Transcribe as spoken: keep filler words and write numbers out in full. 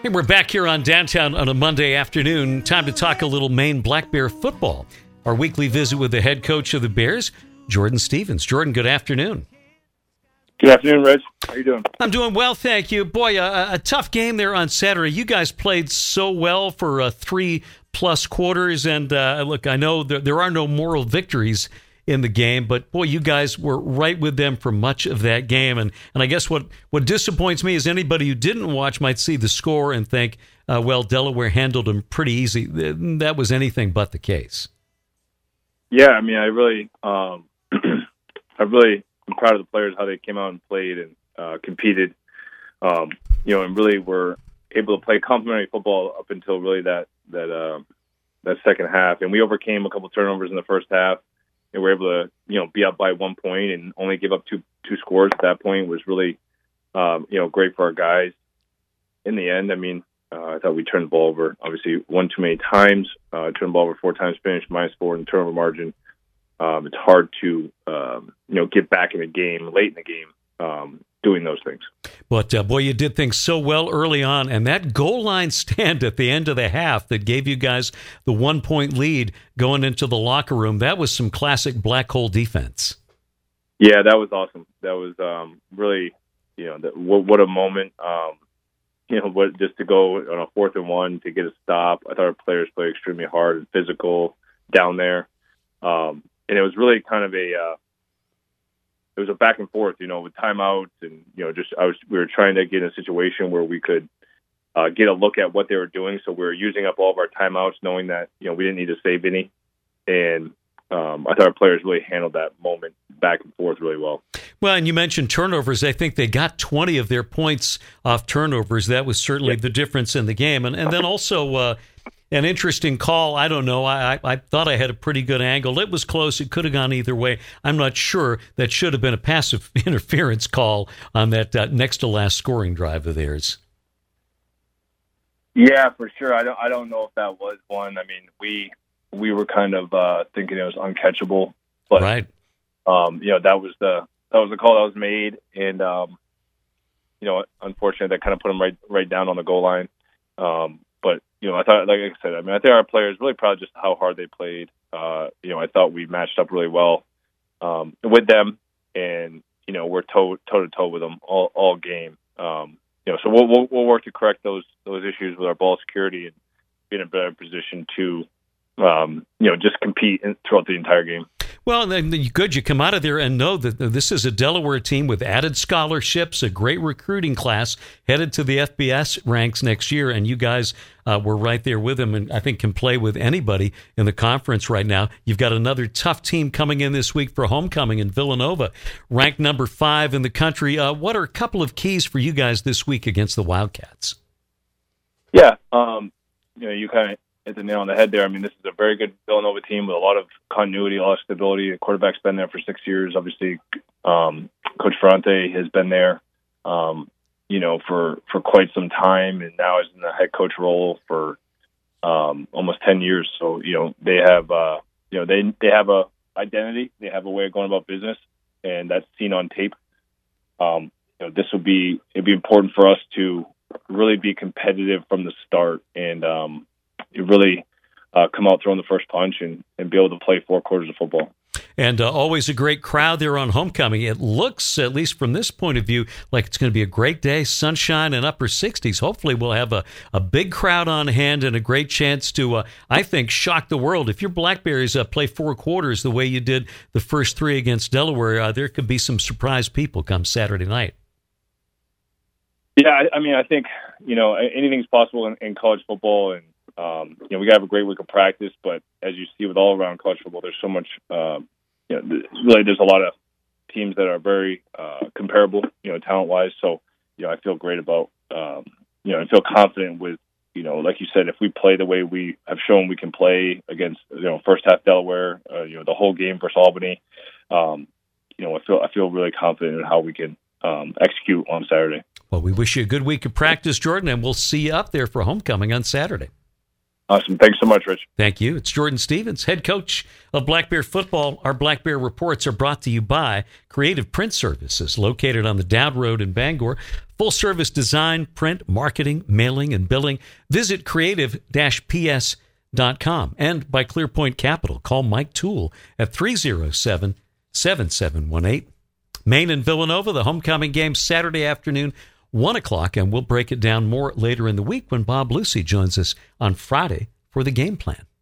Hey, we're back here on Downtown on a Monday afternoon. Time to talk a little Maine Black Bear football. Our weekly visit with the head coach of the Bears, Jordan Stevens. Jordan, good afternoon. Good afternoon, Rich. How are you doing? I'm doing well, thank you. Boy, a, a tough game there on Saturday. You guys played so well for uh, three-plus quarters. And, uh, look, I know there, there are no moral victories in the game, but, boy, you guys were right with them for much of that game. And, and I guess what, what disappoints me is anybody who didn't watch might see the score and think, uh, well, Delaware handled them pretty easy. That was anything but the case. Yeah, I mean, I really, um, I really am proud of the players, how they came out and played and uh, competed, um, you know, and really were able to play complementary football up until really that that uh, that second half. And we overcame a couple turnovers in the first half, and we were able to, you know, be up by one point and only give up two two scores at that point was really, um, you know, great for our guys. In the end, I mean, uh, I thought we turned the ball over, obviously, one too many times, uh, turned the ball over four times, finished minus four in the turnover margin. Um, it's hard to, um, you know, get back in the game, late in the game, um, doing those things. But, uh, boy, you did things so well early on, and that goal line stand at the end of the half that gave you guys the one-point lead going into the locker room, that was some classic black hole defense. Yeah, that was awesome. That was um, really, you know, that, what, what a moment. Um, you know, what just to go on a fourth and one to get a stop. I thought our players played extremely hard and physical down there. Um, and it was really kind of a, uh, it was a back and forth, you know, with timeouts and, you know, just, I was, we were trying to get in a situation where we could uh, get a look at what they were doing. So we were using up all of our timeouts, knowing that, you know, we didn't need to save any. And um, I thought our players really handled that moment back and forth really well. Well, and you mentioned turnovers. I think they got twenty of their points off turnovers. That was certainly yeah. the difference in the game. And, and then also, uh, an interesting call. I don't know. I, I thought I had a pretty good angle. It was close. It could have gone either way. I'm not sure. That should have been a passive interference call on that uh, next to last scoring drive of theirs. Yeah, for sure. I don't. I don't know if that was one. I mean, we we were kind of uh, thinking it was uncatchable, but right. Um, you know, that was the that was the call that was made, and um, you know, unfortunately, that kind of put them right right down on the goal line. Um, But, you know, I thought, like I said, I mean, I think our players really proud of just how hard they played. Uh, you know, I thought we matched up really well um, with them, and, you know, we're toe, toe to toe with them all, all game. Um, you know, so we'll, we'll we'll work to correct those those issues with our ball security and be in a better position to, um, you know, just compete in, throughout the entire game. Well, then good. You come out of there and know that this is a Delaware team with added scholarships, a great recruiting class, headed to the F B S ranks next year, and you guys uh, were right there with them, and I think can play with anybody in the conference right now. You've got another tough team coming in this week for homecoming in Villanova, ranked number five in the country. Uh, what are a couple of keys for you guys this week against the Wildcats? Yeah, um, you know, you kind of hit the nail on the head there. I mean, this is a very good Villanova team with a lot of continuity, a lot of stability. The quarterback's been there for six years. Obviously, um, Coach Ferrante has been there, um, you know, for, for quite some time, and now is in the head coach role for um, almost ten years. So, you know, they have, uh, you know, they they have a identity. They have a way of going about business, and that's seen on tape. Um, you know, this will be it'd be important for us to really be competitive from the start, and um, really uh, come out throwing the first punch and, and be able to play four quarters of football. And uh, always a great crowd there on homecoming. It looks, at least from this point of view, like it's going to be a great day, sunshine and upper sixties. Hopefully we'll have a, a big crowd on hand and a great chance to, uh, I think, shock the world. If your Black Bears uh, play four quarters the way you did the first three against Delaware, uh, there could be some surprise people come Saturday night. Yeah, I, I mean, I think, you know, anything's possible in, in college football, and Um, you know, we got to have a great week of practice, but as you see with all around college football, there's so much, uh, you know, really there's a lot of teams that are very uh, comparable, you know, talent-wise. So, you know, I feel great about, um, you know, I feel confident with, you know, like you said, if we play the way we have shown we can play against, you know, first half Delaware, uh, you know, the whole game versus Albany, um, you know, I feel I feel really confident in how we can um, execute on Saturday. Well, we wish you a good week of practice, Jordan, and we'll see you up there for homecoming on Saturday. Awesome. Thanks so much, Rich. Thank you. It's Jordan Stevens, head coach of Black Bear football. Our Black Bear reports are brought to you by Creative Print Services, located on the Dowd Road in Bangor. Full-service design, print, marketing, mailing, and billing. Visit creative dash p s dot com. And by ClearPoint Capital, call Mike Toole at three oh seven, seven seven one eight. Maine and Villanova, the homecoming game Saturday afternoon, one o'clock, and we'll break it down more later in the week when Bob Lucy joins us on Friday for the game plan.